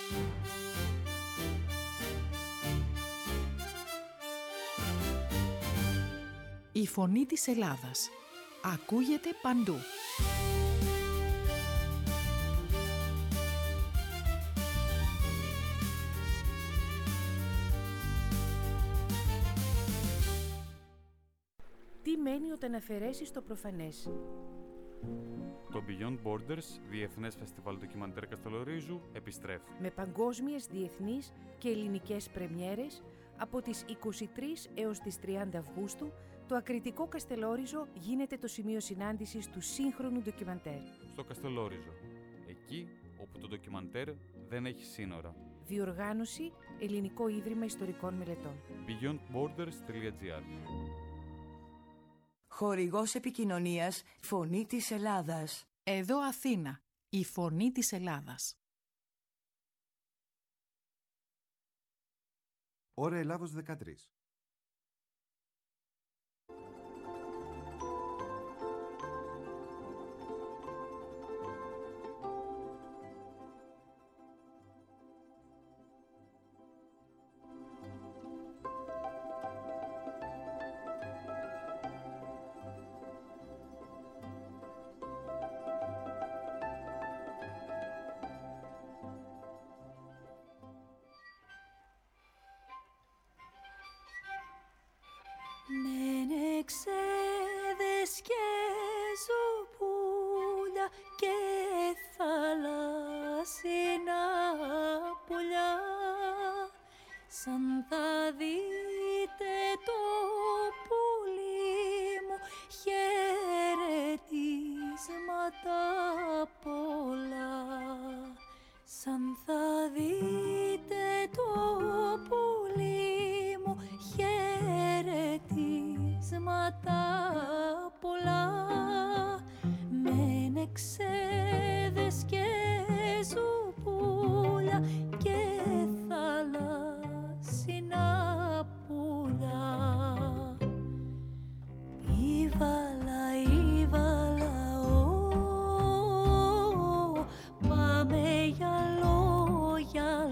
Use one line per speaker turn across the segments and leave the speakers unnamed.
Η φωνή της Ελλάδας ακούγεται παντού.
Τι μένει όταν αφαιρέσεις το προφανές?
Το Beyond Borders, Διεθνές Φεστιβάλ Ντοκιμαντέρ Καστελορίζου, επιστρέφει.
Με παγκόσμιες, διεθνείς και ελληνικές πρεμιέρες από τις 23 έως τις 30 Αυγούστου, το ακριτικό Καστελόριζο γίνεται το σημείο συνάντησης του σύγχρονου ντοκιμαντέρ.
Στο Καστελόριζο, εκεί όπου το ντοκιμαντέρ δεν έχει σύνορα.
Διοργάνωση Ελληνικό Ίδρυμα Ιστορικών Μελετών.
beyondborders.gr.
Χορηγός επικοινωνίας Φωνή της Ελλάδας.
Εδώ Αθήνα, η φωνή της Ελλάδας.
Ώρα Ελλάδος 13.
Μενεξέδες και ζωπούλια και θαλάσσινα πουλιά, σαν θα δείτε το πουλί μου χαιρετίσματα πολλά. Σαν θα δείτε το πουλί μου χαιρετίσματα πολλά, μενεξέδες και ζουπούλια και θαλάσσινα πουλιά. Ήβαλα, πάμε για λόγια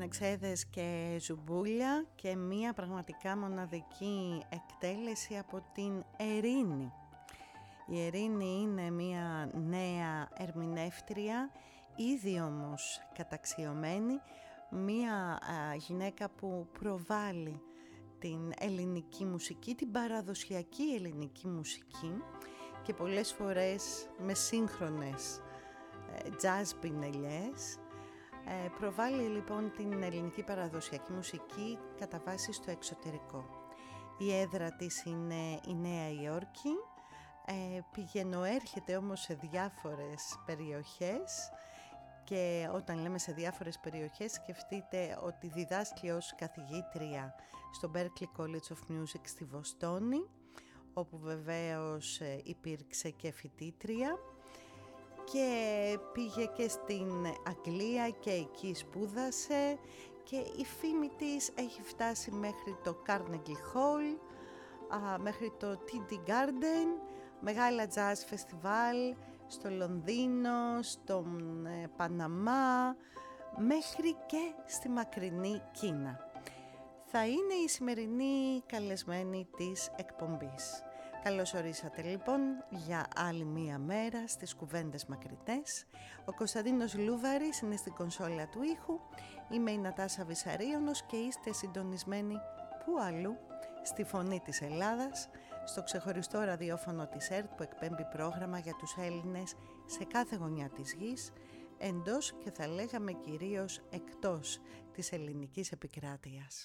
Ξέδες και Ζουμπούλια και μία πραγματικά μοναδική εκτέλεση από την Ερίνη. Η Ερίνη είναι μία νέα ερμηνεύτρια, ήδη όμως καταξιωμένη, μία γυναίκα που προβάλλει την ελληνική μουσική, την παραδοσιακή ελληνική μουσική και πολλές φορές με σύγχρονες jazz πινελιές. Προβάλλει λοιπόν την ελληνική παραδοσιακή μουσική κατά βάση στο εξωτερικό. Η έδρα της είναι η Νέα Υόρκη, πηγαινοέρχεται όμως σε διάφορες περιοχές και όταν λέμε σε διάφορες περιοχές σκεφτείτε ότι διδάσκει ως καθηγήτρια στο Berklee College of Music στη Βοστόνη, όπου βεβαίως υπήρξε και φοιτήτρια, και πήγε και στην Αγγλία και εκεί σπούδασε και η φήμη της έχει φτάσει μέχρι το Carnegie Hall, μέχρι το TD Garden, μεγάλα jazz festival στο Λονδίνο, στον Παναμά, μέχρι και στη μακρινή Κίνα. Θα είναι η σημερινή καλεσμένη της εκπομπής. Καλώς ορίσατε λοιπόν για άλλη μία μέρα στις κουβέντες μακριτές. Ο Κωνσταντίνος Λούβαρης είναι στην κονσόλα του ήχου. Είμαι η Νατάσα Βυσαρίωνος και είστε συντονισμένοι που αλλού, στη Φωνή της Ελλάδας, στο ξεχωριστό ραδιόφωνο της ΕΡΤ που εκπέμπει πρόγραμμα για τους Έλληνες σε κάθε γωνιά της γης, εντός και θα λέγαμε κυρίως εκτός της ελληνικής επικράτειας.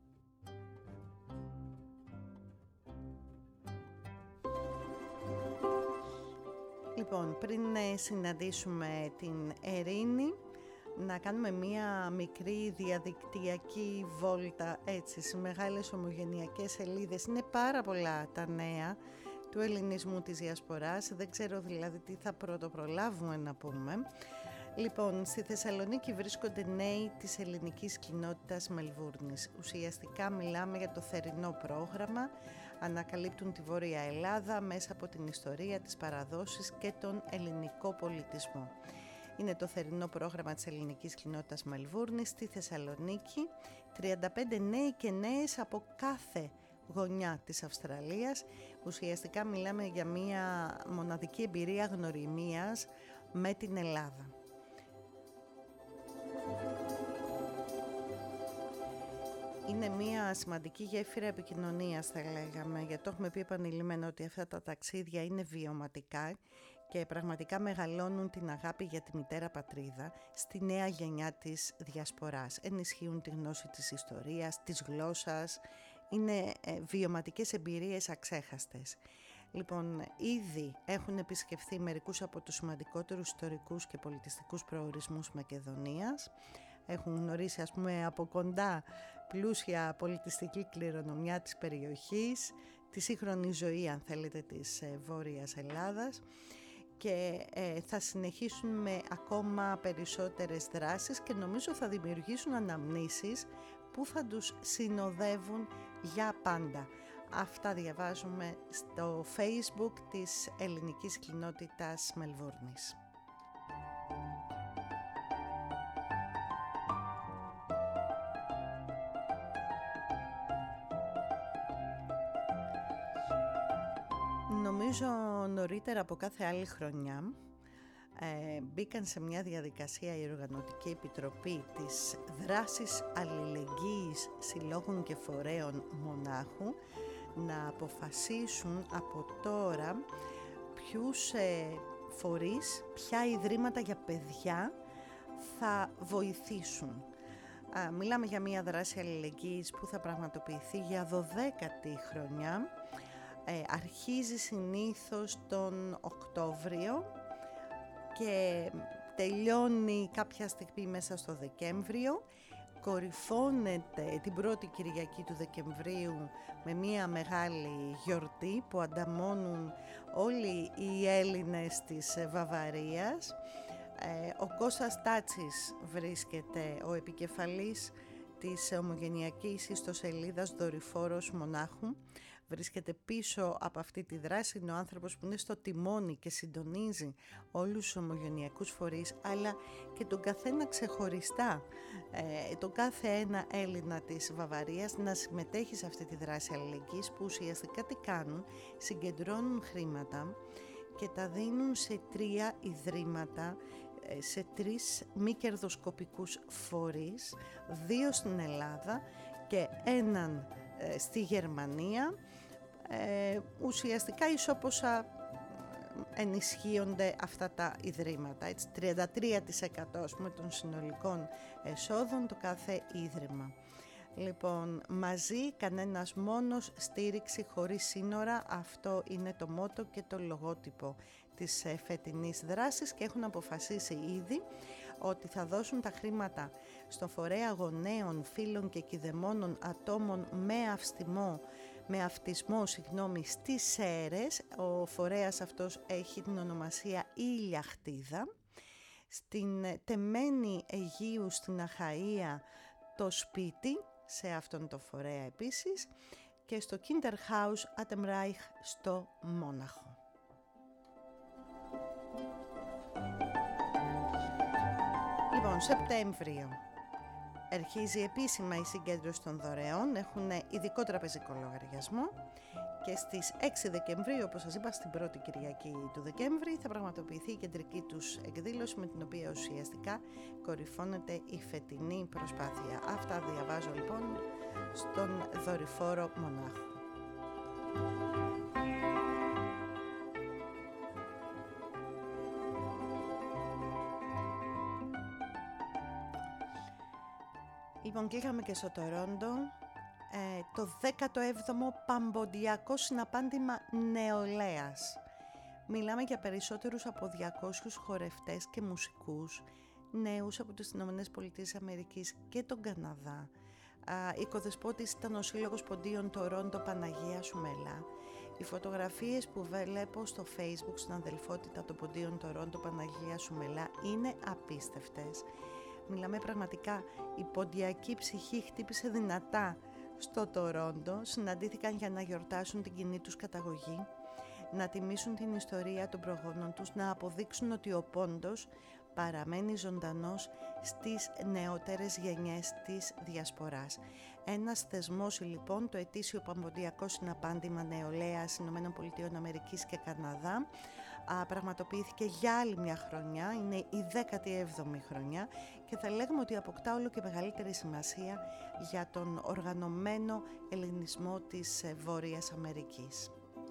Λοιπόν, πριν συναντήσουμε την Ερίνη, να κάνουμε μία μικρή διαδικτυακή βόλτα έτσι σε μεγάλες ομογενειακές σελίδες. Είναι πάρα πολλά τα νέα του ελληνισμού της διασποράς, δεν ξέρω δηλαδή τι θα πρωτοπρολάβουμε να πούμε. Λοιπόν, στη Θεσσαλονίκη βρίσκονται νέοι της ελληνικής κοινότητας Μελβούρνης. Ουσιαστικά μιλάμε για το θερινό πρόγραμμα, ανακαλύπτουν τη Βόρεια Ελλάδα μέσα από την ιστορία, τις παραδόσεις και τον ελληνικό πολιτισμό. Είναι το θερινό πρόγραμμα της ελληνικής κοινότητας Μελβούρνης στη Θεσσαλονίκη. 35 νέοι και νέες από κάθε γωνιά της Αυστραλίας. Ουσιαστικά μιλάμε για μια μοναδική εμπειρία γνωριμίας με την Ελλάδα. Είναι μια σημαντική γέφυρα επικοινωνίας θα λέγαμε, γιατί το έχουμε πει επανειλημμένα ότι αυτά τα ταξίδια είναι βιωματικά και πραγματικά μεγαλώνουν την αγάπη για τη μητέρα πατρίδα στη νέα γενιά της διασποράς. Ενισχύουν τη γνώση της ιστορίας, της γλώσσας, είναι βιωματικές εμπειρίες αξέχαστες. Λοιπόν, ήδη έχουν επισκεφθεί μερικούς από τους σημαντικότερους ιστορικούς και πολιτιστικούς προορισμούς Μακεδονίας. Έχουν γνωρίσει ας πούμε από κοντά πλούσια πολιτιστική κληρονομιά της περιοχής, τη σύγχρονη ζωή αν θέλετε της Βόρειας Ελλάδας και θα συνεχίσουν με ακόμα περισσότερες δράσεις και νομίζω θα δημιουργήσουν αναμνήσεις που θα τους συνοδεύουν για πάντα. Αυτά διαβάζουμε στο Facebook της ελληνικής κοινότητας Μελβούρνης. Νομίζω νωρίτερα από κάθε άλλη χρονιά μπήκαν σε μια διαδικασία η Οργανωτική Επιτροπή της Δράσης Αλληλεγγύης Συλλόγων και Φορέων Μονάχου να αποφασίσουν από τώρα ποιους φορείς, ποια ιδρύματα για παιδιά θα βοηθήσουν. Μιλάμε για μια δράση αλληλεγγύης που θα πραγματοποιηθεί για 12η χρονιά. Αρχίζει συνήθως τον Οκτώβριο και τελειώνει κάποια στιγμή μέσα στο Δεκέμβριο. Κορυφώνεται την πρώτη Κυριακή του Δεκεμβρίου με μια μεγάλη γιορτή που ανταμώνουν όλοι οι Έλληνες της Βαβαρίας. Ο Κώστας Τάτσης βρίσκεται ο επικεφαλής της ομογενειακής ιστοσελίδας Δορυφόρος Μονάχου. βρίσκεται πίσω από αυτή τη δράση, είναι ο άνθρωπος που είναι στο τιμόνι και συντονίζει όλους τους ομογενειακούς φορείς, αλλά και τον καθένα ξεχωριστά, τον κάθε ένα Έλληνα της Βαβαρίας να συμμετέχει σε αυτή τη δράση αλληλεγγύης, που ουσιαστικά τι κάνουν? Συγκεντρώνουν χρήματα και τα δίνουν σε 3 ιδρύματα, σε 3 μη κερδοσκοπικούς φορείς, 2 στην Ελλάδα και έναν στη Γερμανία, ουσιαστικά ισόποσα ενισχύονται αυτά τα ιδρύματα, έτσι, 33% ας πούμε, των συνολικών εσόδων το κάθε ίδρυμα. Λοιπόν, μαζί, κανένας μόνος, στήριξη χωρίς σύνορα, αυτό είναι το μότο και το λογότυπο της φετινής δράσης, και έχουν αποφασίσει ήδη ότι θα δώσουν τα χρήματα στο φορέα γονέων, φίλων και κηδεμόνων ατόμων με αυτισμό στις Σέρρες. Ο φορέας αυτός έχει την ονομασία Η Λιαχτίδα. Στην Τεμένη Αιγείου στην Αχαΐα το σπίτι, σε αυτόν το φορέα επίσης, και στο Kinderhaus Atemreich στο Μόναχο. Λοιπόν, Σεπτέμβριο αρχίζει επίσημα η συγκέντρωση των δωρεών, έχουν ειδικό τραπεζικό λογαριασμό, και στις 6 Δεκεμβρίου, όπως σας είπα, στην πρώτη Κυριακή του Δεκέμβρη, θα πραγματοποιηθεί η κεντρική τους εκδήλωση, με την οποία ουσιαστικά κορυφώνεται η φετινή προσπάθεια. Αυτά διαβάζω λοιπόν στον δορυφόρο Μονάχο. Λοιπόν, κλείσαμε και στο Τορόντο το 17ο Παμποντιακό Συναπάντημα Νεολαίας. Μιλάμε για περισσότερους από 200 χορευτές και μουσικούς, νέους από τις ΗΠΑ και τον Καναδά. Οικοδεσπότης ήταν ο Σύλλογος Ποντίων Τορόντο Παναγία Σουμελά. Οι φωτογραφίες που βλέπω στο Facebook στην αδελφότητα των Ποντίων Τορόντο Παναγία Σουμελά είναι απίστευτες. Μιλάμε πραγματικά, η ποντιακή ψυχή χτύπησε δυνατά στο Τορόντο, συναντήθηκαν για να γιορτάσουν την κοινή τους καταγωγή, να τιμήσουν την ιστορία των προγόνων τους, να αποδείξουν ότι ο πόντος παραμένει ζωντανός στις νεότερες γενιές της διασποράς. Ένας θεσμός λοιπόν, το ετήσιο Παμποντιακό Συναπάντημα Νεολαίας ΗΠΑ και Καναδά, πραγματοποιήθηκε για άλλη μια χρονιά, είναι η 17η χρονιά, και θα λέγουμε ότι αποκτά όλο και μεγαλύτερη σημασία για τον οργανωμένο ελληνισμό της Βόρειας Αμερικής.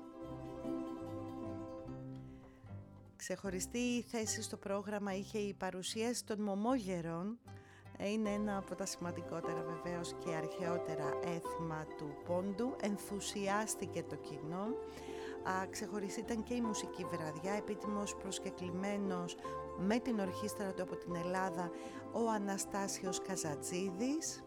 Ξεχωριστή θέση στο πρόγραμμα είχε η παρουσίαση των Μωμόγερων. Είναι ένα από τα σημαντικότερα βεβαίως και αρχαιότερα έθιμα του πόντου. Ενθουσιάστηκε το κοινό. Ξεχωριστή ήταν και η μουσική βραδιά, επίτιμος προσκεκλημένος με την ορχήστρα του από την Ελλάδα ο Αναστάσιος Καζατζίδης,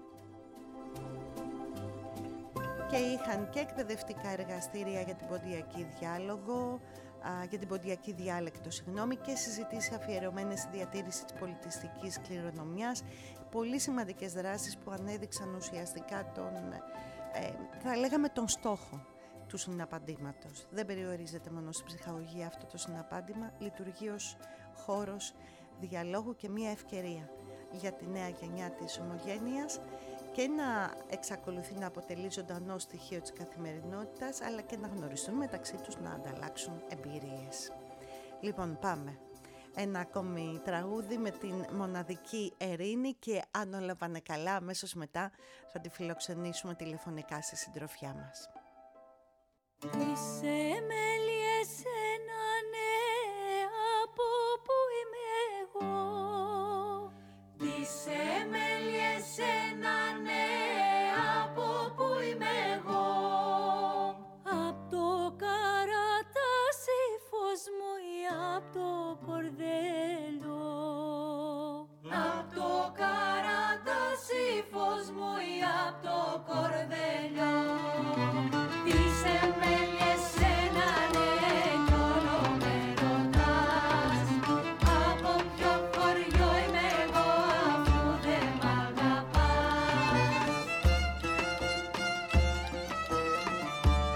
και είχαν και εκπαιδευτικά εργαστήρια για την ποντιακή για την ποντιακή διάλεκτο, και συζητήσεις αφιερωμένες στη διατήρηση της πολιτιστικής κληρονομιάς. Πολύ σημαντικές δράσεις που ανέδειξαν ουσιαστικά θα λέγαμε τον στόχο του συναπαντήματος. Δεν περιορίζεται μόνο στην ψυχαγωγία αυτό το συναπάντημα, λειτουργεί ως χώρος διαλόγου και μια ευκαιρία για τη νέα γενιά της ομογένειας και να εξακολουθεί να αποτελεί ζωντανό στοιχείο της καθημερινότητας, αλλά και να γνωριστούν μεταξύ τους, να ανταλλάξουν εμπειρίες. Λοιπόν, πάμε. Ένα ακόμη τραγούδι με την μοναδική Ερήνη, και αν όλα πάνε καλά, αμέσως μετά θα τη φιλοξενήσουμε τηλεφωνικά στη συντροφιά μας.
Είσαι μέλη εσένα, ναι, από που είμαι εγώ. Είσαι μέλη εσένα, ναι, από που είμαι εγώ. Απ' το καρατάσι φως μου ή απ' το κορδέλο. Απ' το καρατάσι φως μου ή απ' το κορδέλο. Είσαι μέλη εσένα, ναι, κι όλο με ρωτάς. Από ποιο χωριό είμαι εγώ, αφού δεν μ' αγαπάς.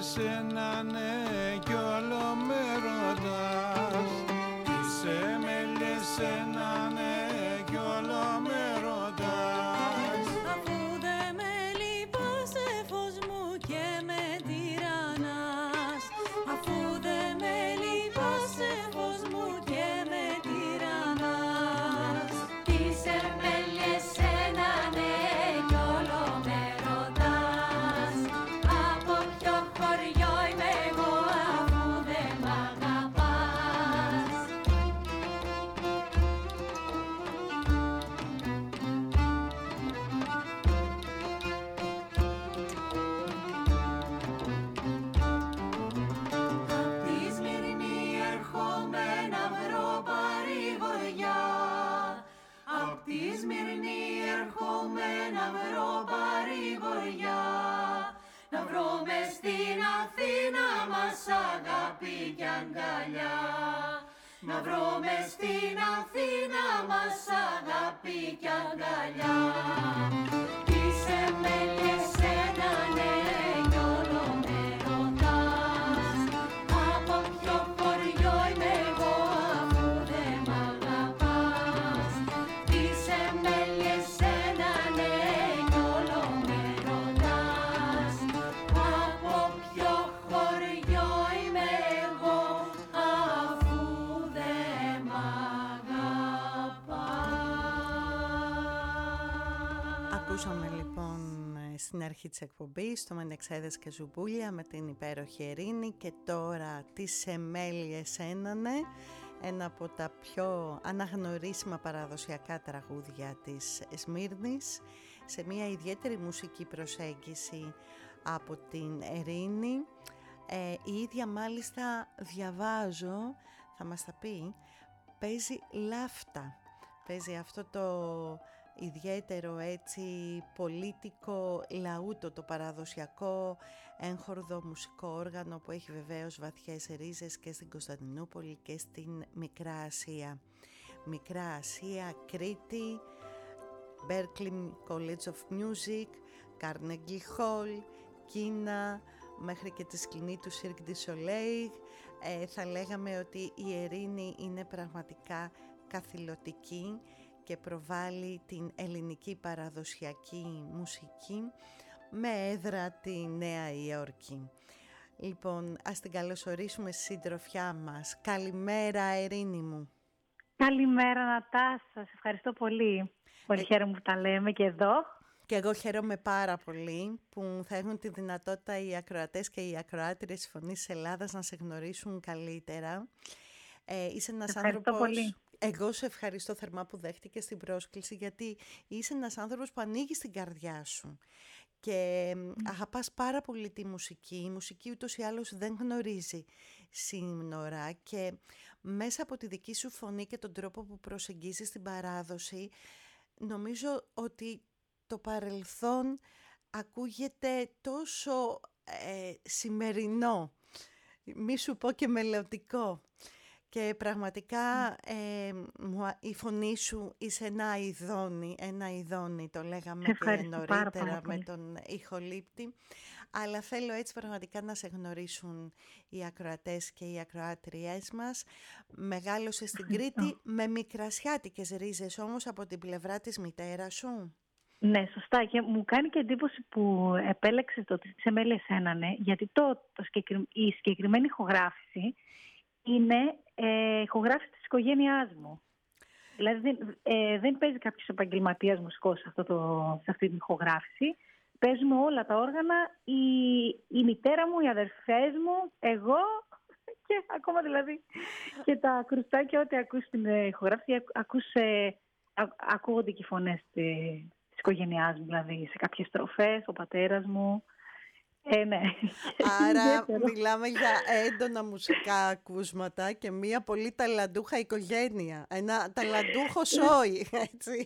εσένα ναι κι όλο με ρωτάς. Είσαι μέλη εσένα ναι κι όλο με ρωτάς.
Αφού δεν με λυπάσαι φως μου και με τυραννάς. Αφού δεν με λυπάσαι φως μου και με τυραννάς. Είσαι μέλη εσένα ναι κι όλο με ρωτάς. Από ποιο χωριό είμαι εγώ αφού δεν μ' αγαπάς. Απ' τη Σμύρνη έρχομαι να βρω παρηγοριά. Απ' τη Σμύρνη έρχομαι να βρω παρηγοριά. Να βρω μες στην Αθήνα μας αγάπη κι αγκαλιά. Να βρω μες στην Αθήνα μας αγάπη κι αγκαλιά. Είσαι μέλη εσένα ναι κι όλο με ρωτάς. Από ποιο χωριό είμαι εγώ αφού δεν μ' αγαπάς. Είσαι μέλη εσένα ναι κι όλο με ρωτάς. Από ποιο χωριό είμαι εγώ αφού δεν μ' αγαπάς.
Ακούσαμε λοιπόν στην αρχή της εκπομπής το Μενεξέδες και Ζουμπούλια με την υπέροχη Ερήνη και τώρα τις Εμέλειες Ένανε, ένα από τα πιο αναγνωρίσιμα παραδοσιακά τραγούδια της Σμύρνης, σε μια ιδιαίτερη μουσική προσέγγιση από την Ερήνη. Η ίδια μάλιστα διαβάζω, θα μας τα πει, παίζει λάφτα, παίζει αυτό το ιδιαίτερο έτσι πολίτικο λαούτο, το παραδοσιακό έγχορδο μουσικό όργανο που έχει βεβαίως βαθιές ρίζες και στην Κωνσταντινούπολη και στην Μικρά Ασία. Μικρά Ασία, Κρήτη, Berklee College of Music, Carnegie Hall, Κίνα, μέχρι και τη σκηνή του Cirque du Soleil. Θα λέγαμε ότι η Ερήνη είναι πραγματικά καθηλωτική και προβάλλει την ελληνική παραδοσιακή μουσική με έδρα τη Νέα Υόρκη. Λοιπόν, ας την καλωσορίσουμε στη συντροφιά μας. Καλημέρα Ερήνη μου.
Καλημέρα Νατάσα, σας ευχαριστώ πολύ. Πολύ χαίρομαι που τα λέμε και εδώ.
Και εγώ χαίρομαι πάρα πολύ που θα έχουν τη δυνατότητα οι ακροατές και οι ακροάτριες της Φωνής της Ελλάδας να σε γνωρίσουν καλύτερα. Είσαι ένας άνθρωπος... πολύ. Εγώ σε ευχαριστώ θερμά που δέχτηκες την πρόσκληση, γιατί είσαι ένας άνθρωπος που ανοίγει την καρδιά σου και αγαπάς πάρα πολύ τη μουσική. Η μουσική ούτως ή άλλως δεν γνωρίζει σύνορα και μέσα από τη δική σου φωνή και τον τρόπο που προσεγγίζεις την παράδοση, νομίζω ότι το παρελθόν ακούγεται τόσο σημερινό, μη σου πω και μελλοντικό. Και πραγματικά η φωνή σου είσαι ένα ειδόνι, το λέγαμε και νωρίτερα με τον ηχολήπτη. Αλλά θέλω έτσι πραγματικά να σε γνωρίσουν οι ακροατές και οι ακροάτριές μας. Μεγάλωσες στην Κρήτη με μικρασιάτικες ρίζες όμως από την πλευρά της μητέρας σου.
Ναι, σωστά. Και μου κάνει και εντύπωση που επέλεξες το τις Εμέλειες Ένανε, γιατί η συγκεκριμένη ηχογράφηση είναι ηχογράφηση της οικογένειάς μου. Δηλαδή δεν παίζει κάποιος επαγγελματίας μουσικός σε αυτή την ηχογράφηση. Παίζουμε όλα τα όργανα, η μητέρα μου, οι αδερφές μου, εγώ και ακόμα δηλαδή και τα ακρουστάκια, ό,τι ακούς στην ηχογράφηση, ακούγονται και οι φωνές της οικογένειάς μου, δηλαδή σε κάποιες στροφές, ο πατέρας μου. Ναι.
Άρα μιλάμε για έντονα μουσικά ακούσματα και μια πολύ ταλαντούχα οικογένεια. Ένα ταλαντούχο σόι, έτσι.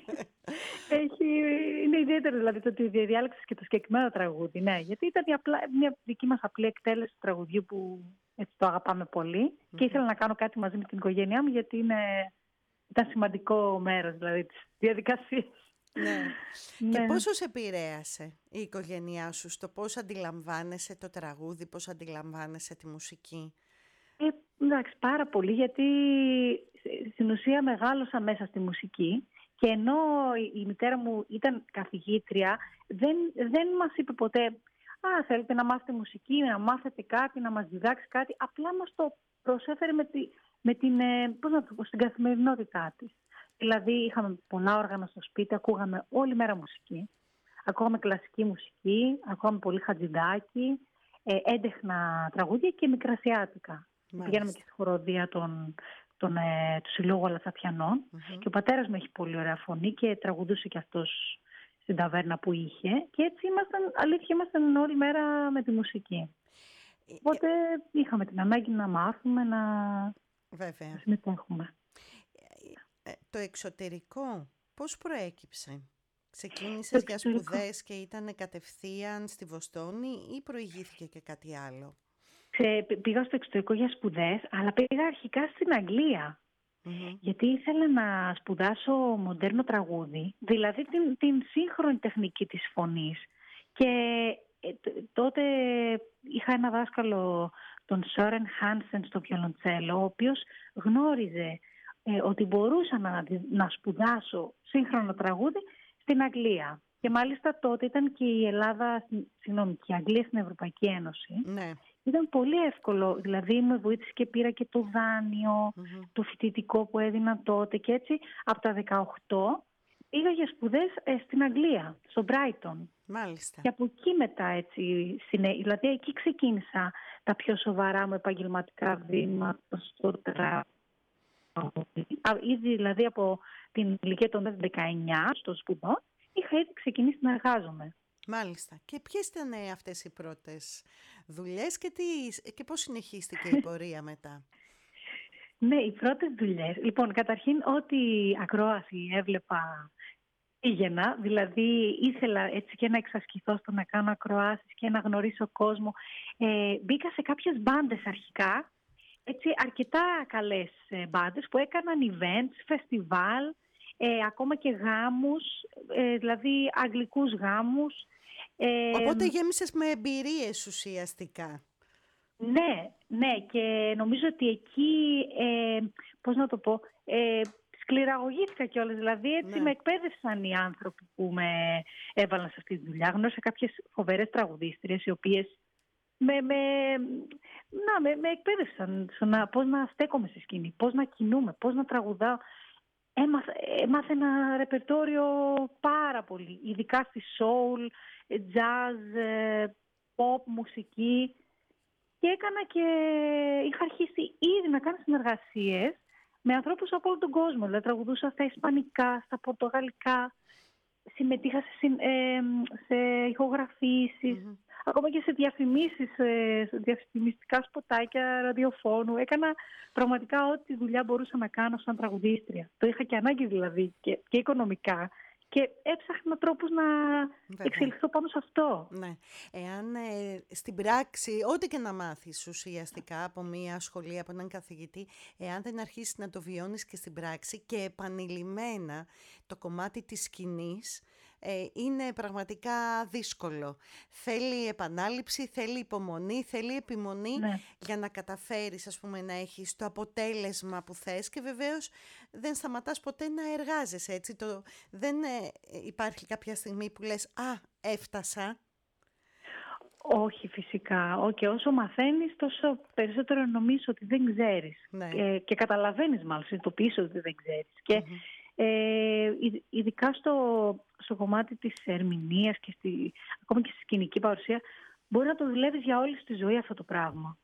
Είναι ιδιαίτερο δηλαδή το ότι διάλεξες και το συγκεκριμένο τραγούδι. Ναι, γιατί ήταν μια δική μας απλή εκτέλεση του τραγουδιού που έτσι το αγαπάμε πολύ και ήθελα να κάνω κάτι μαζί με την οικογένειά μου, γιατί ήταν σημαντικό μέρος δηλαδή της διαδικασίας.
Ναι.
Ναι.
Και πόσο σε επηρέασε η οικογένειά σου στο πώς αντιλαμβάνεσαι το τραγούδι, πώς αντιλαμβάνεσαι τη μουσική?
Εντάξει, πάρα πολύ, γιατί στην ουσία μεγάλωσα μέσα στη μουσική και ενώ η μητέρα μου ήταν καθηγήτρια, δεν μας είπε ποτέ θέλετε να μάθετε μουσική, να μάθετε κάτι, να μας διδάξει κάτι. Απλά μας το προσέφερε στην καθημερινότητά της. Δηλαδή είχαμε πολλά όργανα στο σπίτι, ακούγαμε όλη μέρα μουσική. Ακούγαμε κλασική μουσική, ακούγαμε πολύ Χατζηδάκη, έντεχνα τραγούδια και μικρασιάτικα. Πηγαίναμε και στη χοροδία του Συλλόγου Αλαθαπιανών. Και ο πατέρας μου έχει πολύ ωραία φωνή και τραγουδούσε και αυτός στην ταβέρνα που είχε. Και έτσι ήμασταν όλη μέρα με τη μουσική. Οπότε είχαμε την ανάγκη να μάθουμε, να συμμετέχουμε.
Το εξωτερικό πώς προέκυψε? Ξεκίνησες για σπουδές και ήταν κατευθείαν στη Βοστόνη ή προηγήθηκε και κάτι άλλο?
Πήγα στο εξωτερικό για σπουδές, αλλά πήγα αρχικά στην Αγγλία. Γιατί ήθελα να σπουδάσω μοντέρνο τραγούδι, δηλαδή την σύγχρονη τεχνική της φωνής. Και τότε είχα ένα δάσκαλο, τον Σόρεν Χάνσεν, στο βιολοντσέλο, ο οποίος γνώριζε ότι μπορούσα να σπουδάσω σύγχρονο τραγούδι στην Αγγλία. Και μάλιστα τότε ήταν και η η Αγγλία στην Ευρωπαϊκή Ένωση.
Ναι.
Ήταν πολύ εύκολο, δηλαδή με βοήθησε και πήρα και το δάνειο, το φοιτητικό που έδινα τότε και έτσι από τα 18 πήγα για σπουδές στην Αγγλία, στο Brighton.
Μάλιστα.
Και από εκεί μετά έτσι, δηλαδή εκεί ξεκίνησα τα πιο σοβαρά μου επαγγελματικά βήματα στο τραγούδι. Ήδη δηλαδή από την ηλικία των 19 στο σπουδό είχα ήδη ξεκινήσει να εργάζομαι.
Μάλιστα. Και ποιες ήταν αυτές οι πρώτες δουλειές και πώς συνεχίστηκε η πορεία μετά?
Ναι, οι πρώτες δουλειές. Λοιπόν, καταρχήν ό,τι ακρόαση έβλεπα πήγαινα. Δηλαδή ήθελα έτσι και να εξασκηθώ στο να κάνω ακροάσεις και να γνωρίσω κόσμο. Μπήκα σε κάποιες μπάντες αρχικά, έτσι αρκετά καλές μπάντες που έκαναν events, φεστιβάλ, ακόμα και γάμους, δηλαδή αγγλικούς γάμους.
Οπότε γέμισες με εμπειρίες ουσιαστικά.
Ναι, και νομίζω ότι εκεί, πώς να το πω, σκληραγωγήθηκα κιόλας. Δηλαδή έτσι με εκπαίδευσαν οι άνθρωποι που με έβαλαν σε αυτή τη δουλειά. Γνώρισα κάποιες φοβερές τραγουδίστριες οι οποίες με εκπαίδευσαν πώς να στέκομαι στη σκηνή, πώς να κινούμε, πώς να τραγουδάω. Έμαθα ένα ρεπερτόριο πάρα πολύ, ειδικά στη soul, jazz, pop, μουσική. Και είχα αρχίσει ήδη να κάνω συνεργασίες με ανθρώπους από όλο τον κόσμο. Δηλαδή τραγουδούσα στα ισπανικά, στα πορτογαλικά, συμμετείχα σε ηχογραφήσεις, ακόμα και σε διαφημίσεις, σε διαφημιστικά σποτάκια ραδιοφώνου. Έκανα πραγματικά ό,τι δουλειά μπορούσα να κάνω σαν τραγουδίστρια. Το είχα και ανάγκη δηλαδή και οικονομικά. Και έψαχνα τρόπους να εξελιχθώ πάνω σε αυτό.
Ναι. Εάν στην πράξη, ό,τι και να μάθεις ουσιαστικά από μια σχολή, από έναν καθηγητή, εάν δεν αρχίσεις να το βιώνεις και στην πράξη και επανειλημμένα το κομμάτι της σκηνής, είναι πραγματικά δύσκολο. Θέλει επανάληψη, θέλει υπομονή, θέλει επιμονή για να καταφέρεις, ας πούμε, να έχεις το αποτέλεσμα που θες και βεβαίως δεν σταματάς ποτέ να εργάζεσαι, έτσι. Δεν υπάρχει κάποια στιγμή που λες έφτασα.
Όχι, φυσικά. Και όσο μαθαίνεις, τόσο περισσότερο νομίζω ότι δεν ξέρεις. Ναι. Και καταλαβαίνεις μάλλον, συνειδητοποιείς ότι δεν ξέρεις. Και ειδικά στο κομμάτι της ερμηνείας και ακόμα και στη σκηνική παρουσία, μπορεί να το δουλεύεις για όλη τη ζωή αυτό το πράγμα.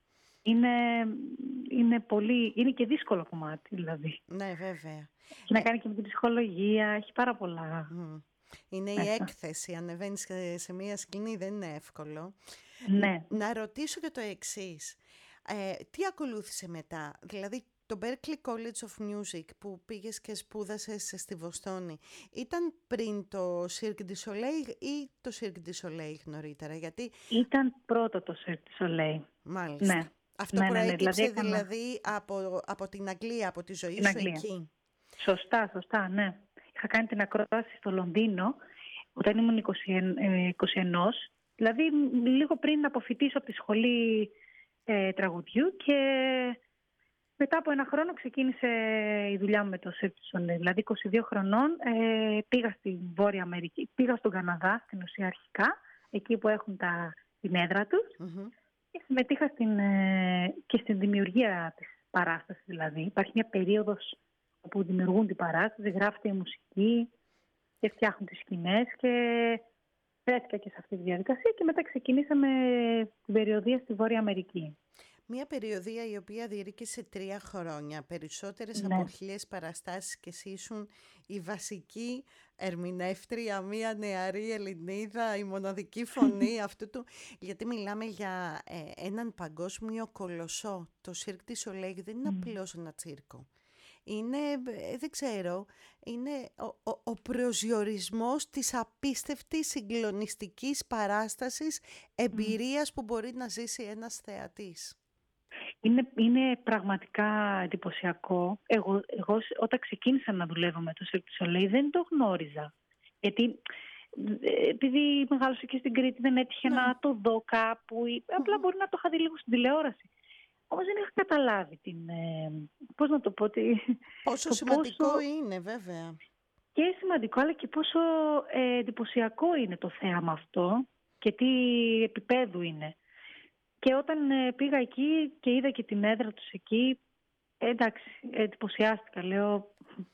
Είναι και δύσκολο κομμάτι, δηλαδή.
Ναι, βέβαια.
Και να κάνει και με την ψυχολογία, έχει πάρα πολλά.
Είναι η έκθεση, ανεβαίνεις σε μία σκηνή, δεν είναι εύκολο.
Ναι.
Να ρωτήσω και το εξής. Τι ακολούθησε μετά, δηλαδή το Berklee College of Music που πήγες και σπούδασες στη Βοστόνη, ήταν πριν το Cirque du Soleil ή το Cirque du Soleil νωρίτερα? Γιατί
ήταν πρώτο το Cirque du Soleil.
Μάλιστα.
Ναι.
Αυτό προέκυψε δηλαδή από την Αγγλία, από τη ζωή σου εκεί.
Σωστά, ναι. είχα κάνει την ακρόαση στο Λονδίνο όταν ήμουν 21, δηλαδή λίγο πριν αποφοιτήσω από τη σχολή τραγουδιού, και μετά από ένα χρόνο ξεκίνησε η δουλειά μου με το Cirque du Soleil. Δηλαδή 22 χρονών πήγα στην Βόρεια Αμερική, πήγα στον Καναδά στην ουσία αρχικά, εκεί που έχουν την έδρα τους, και συμμετείχα και στην δημιουργία της παράστασης. Δηλαδή υπάρχει μια περίοδος όπου δημιουργούν την παράσταση, γράφεται η μουσική και φτιάχνουν τις σκηνές, και βρέθηκα και σε αυτή τη διαδικασία, και μετά ξεκινήσαμε την περιοδεία στη Βόρεια Αμερική.
Μια περιοδεία η οποία διήρκησε 3 χρόνια, περισσότερες από 1000 παραστάσεις, και εσύ ήσουν η βασική ερμηνεύτρια, μια νεαρή Ελληνίδα, η μοναδική φωνή αυτού του. Γιατί μιλάμε για έναν παγκόσμιο κολοσσό. Το Cirque du Soleil δεν είναι απλώς ένα τσίρκο. Είναι, δεν ξέρω, είναι ο προσδιορισμός της απίστευτης συγκλονιστικής παράστασης εμπειρίας που μπορεί να ζήσει ένας θεατής.
Είναι πραγματικά εντυπωσιακό. Εγώ όταν ξεκίνησα να δουλεύω με το Cirque du Soleil δεν το γνώριζα. Γιατί επειδή μεγάλωσα και στην Κρήτη δεν έτυχε να το δω κάπου. Απλά μπορεί να το είχα δει λίγο στην τηλεόραση. Όμως δεν είχα καταλάβει πώς να το πω.
Πόσο σημαντικό είναι, βέβαια.
Και σημαντικό, αλλά και πόσο εντυπωσιακό είναι το θέαμα αυτό και τι επίπεδου είναι. Και όταν πήγα εκεί και είδα και την έδρα τους εκεί, εντάξει, εντυπωσιάστηκα. Λέω,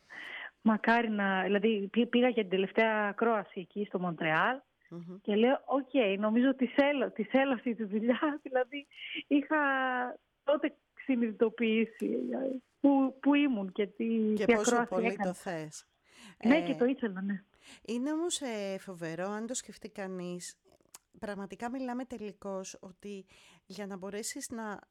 μακάρι να... Δηλαδή πήγα για την τελευταία ακρόαση εκεί στο Μοντρεάλ, και λέω, νομίζω ότι θέλω αυτή τη δουλειά. Δηλαδή είχα τότε συνειδητοποιήσει που ήμουν και τι
πόσο πολύ έκανα. Το θες.
Ναι, και το ήθελα, ναι.
Είναι όμως φοβερό αν το σκεφτεί κανείς. Πραγματικά μιλάμε τελικώς ότι για να μπορέσεις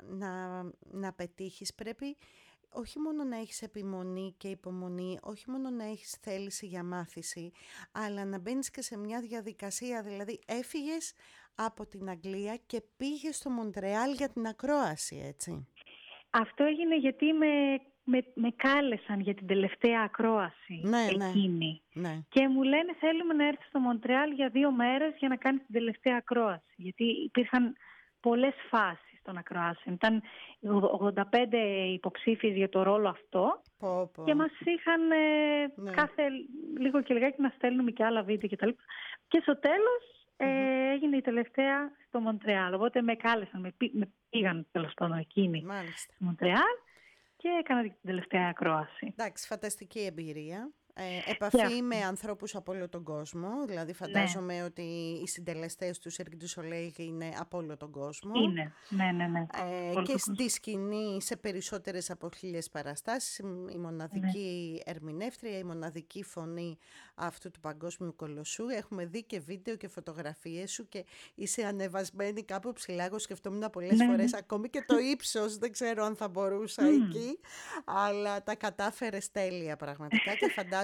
να πετύχεις πρέπει όχι μόνο να έχεις επιμονή και υπομονή, όχι μόνο να έχεις θέληση για μάθηση, αλλά να μπαίνεις και σε μια διαδικασία. Δηλαδή έφυγες από την Αγγλία και πήγες στο Μοντρεάλ για την ακρόαση, έτσι.
Αυτό έγινε γιατί με κάλεσαν για την τελευταία ακρόαση εκείνη.
Ναι.
Και μου λένε, θέλουμε να έρθεις στο Μοντρεάλ για 2 μέρες για να κάνεις την τελευταία ακρόαση. Γιατί υπήρχαν πολλές φάσεις των ακροάσεων. Ήταν 85 υποψήφιες για το ρόλο αυτό. Και μας είχαν κάθε λίγο και λιγάκι να στέλνουμε και άλλα βίντεο κτλ. Και στο τέλος έγινε η τελευταία στο Μοντρεάλ. Οπότε με κάλεσαν, με πήγαν τέλος πάντων εκείνη στο Μοντρεάλ και έκανα την τελευταία ακρόαση.
Εντάξει, φανταστική εμπειρία. Επαφή με ανθρώπους από όλο τον κόσμο. Δηλαδή φαντάζομαι ότι οι συντελεστές του Cirque du Soleil είναι από όλο τον κόσμο.
Είναι, ναι.
Και στη σκηνή σε περισσότερες από 1000 παραστάσεις, η μοναδική ερμηνεύτρια, η μοναδική φωνή αυτού του παγκόσμιου κολοσσού. Έχουμε δει και βίντεο και φωτογραφίες σου και είσαι ανεβασμένη κάπου ψηλά. Εγώ σκεφτόμουν πολλές φορές, ακόμη και το ύψος, δεν ξέρω αν θα μπορούσα εκεί, αλλά τα κατάφερες τέλεια πραγματικά και φαντάζομαι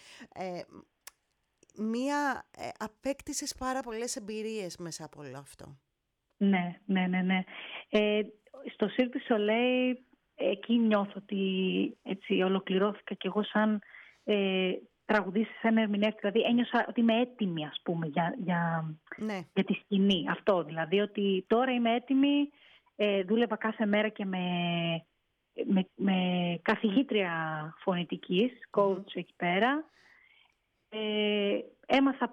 απέκτησες πάρα πολλές εμπειρίες μέσα από όλο αυτό. Ναι.
Στο Cirque du Soleil εκεί νιώθω ότι έτσι ολοκληρώθηκα κι εγώ σαν τραγουδίστρια, σαν ερμηνεύτρια. Δηλαδή ένιωσα ότι είμαι έτοιμη, ας πούμε, για τη σκηνή. Αυτό δηλαδή, ότι τώρα είμαι έτοιμη. Δούλευα κάθε μέρα και με καθηγήτρια φωνητικής, coach εκεί πέρα. Έμαθα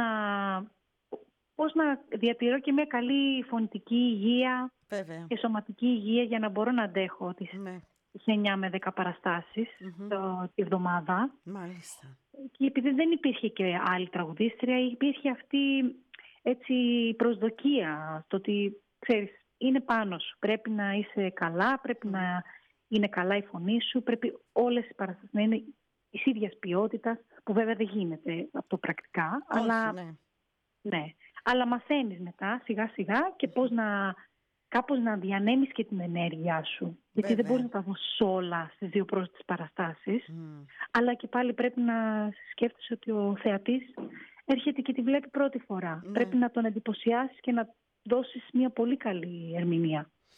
πώς να διατηρώ και μια καλή φωνητική υγεία. Βέβαια. Και σωματική υγεία για να μπορώ να αντέχω τις 9 με 10 παραστάσεις τη εβδομάδα.
Μάλιστα.
Και επειδή δεν υπήρχε και άλλη τραγουδίστρια, υπήρχε αυτή η προσδοκία, το ότι ξέρεις, είναι πάνω σου, πρέπει να είσαι καλά, πρέπει να είναι καλά η φωνή σου, πρέπει όλες οι παραστάσεις να είναι της ίδιας ποιότητας, που βέβαια δεν γίνεται αυτό πρακτικά.
Όχι,
αλλά, αλλά μαθαίνεις μετά σιγά σιγά και κάπως να διανέμεις και την ενέργειά σου. Γιατί δεν μπορείς να τα δώσεις όλα στις 2 πρώτες παραστάσεις, αλλά και πάλι πρέπει να σκέφτεσαι ότι ο θεατής έρχεται και τη βλέπει πρώτη φορά. Πρέπει να τον εντυπωσιάσεις και να δώσεις μια πολύ καλή ερμηνεία.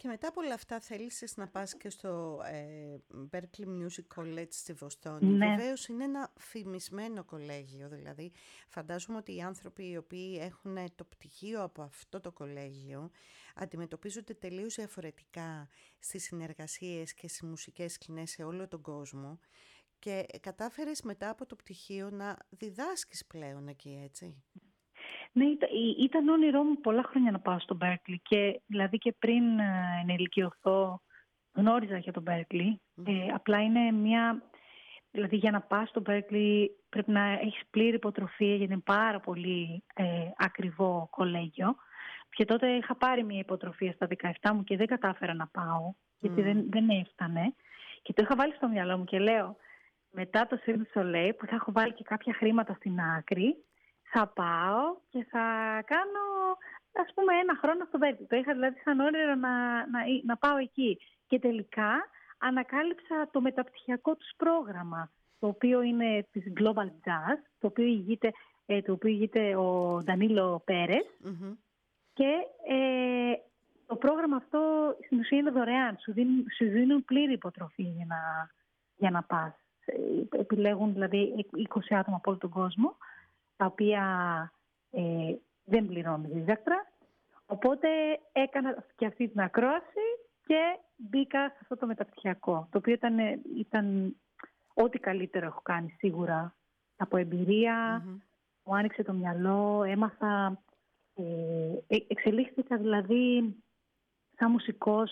Και μετά από όλα αυτά θέλησες να πας και στο Berklee Music College στη Βοστόνη.
Ναι.
Βεβαίως είναι ένα φημισμένο κολέγιο, δηλαδή φαντάζομαι ότι οι άνθρωποι οι οποίοι έχουν το πτυχίο από αυτό το κολέγιο αντιμετωπίζονται τελείως διαφορετικά στις συνεργασίες και στις μουσικές σκηνές σε όλο τον κόσμο και κατάφερες μετά από το πτυχίο να διδάσκεις πλέον εκεί, έτσι.
Ναι, ήταν όνειρό μου πολλά χρόνια να πάω στο Berklee και δηλαδή και πριν ενηλικιωθώ γνώριζα για το Berklee. Απλά είναι δηλαδή για να πας στο Berklee πρέπει να έχεις πλήρη υποτροφία γιατί είναι πάρα πολύ ακριβό κολέγιο. Και τότε είχα πάρει μια υποτροφία στα 17 μου και δεν κατάφερα να πάω γιατί δεν έφτανε. Και το είχα βάλει στο μυαλό μου και λέω μετά το Cirque du Soleil που θα έχω βάλει και κάποια χρήματα στην άκρη θα πάω και θα κάνω, ας πούμε, 1 χρόνο στο Berklee. Το είχα δηλαδή σαν όνειρο να πάω εκεί. Και τελικά ανακάλυψα το μεταπτυχιακό τους πρόγραμμα, το οποίο είναι της Global Jazz, το οποίο ηγείται ο Ντανίλο Πέρες. Και το πρόγραμμα αυτό στην ουσία είναι δωρεάν. Σου δίνουν πλήρη υποτροφή για να πας. Επιλέγουν δηλαδή 20 άτομα από όλο τον κόσμο, τα οποία δεν πληρώνουν δίδακτρα. Οπότε έκανα και αυτή την ακρόαση και μπήκα σε αυτό το μεταπτυχιακό, το οποίο ήταν ό,τι καλύτερο έχω κάνει σίγουρα από εμπειρία. Μου άνοιξε το μυαλό, έμαθα, εξελίχθηκα δηλαδή σαν μουσικός,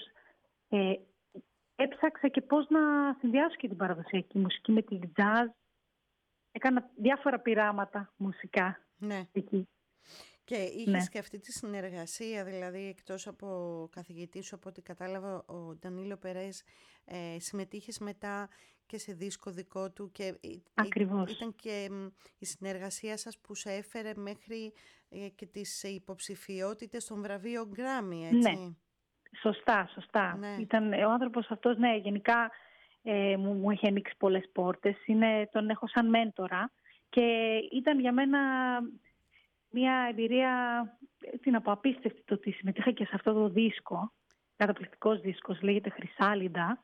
έψαξα και πώς να συνδυάσω και την παραδοσιακή μουσική με την jazz. Έκανα διάφορα πειράματα μουσικά εκεί.
Και είχες και αυτή τη συνεργασία, δηλαδή εκτός από καθηγητή σου, από ό,τι κατάλαβα, ο Ντανίλο Περές συμμετείχες μετά και σε δίσκο δικό του και ήταν και η συνεργασία σας που σε έφερε μέχρι και τις υποψηφιότητες των βραβείων Grammy, έτσι.
Ναι, σωστά.
Ναι.
Ήταν ο άνθρωπος αυτός, γενικά μου έχει ανοίξει πολλές πόρτες. Τον έχω σαν μέντορα και ήταν για μένα μια εμπειρία, απίστευτη το ότι συμμετείχα και σε αυτό το δίσκο, καταπληκτικός δίσκος, λέγεται Χρυσάλιντα,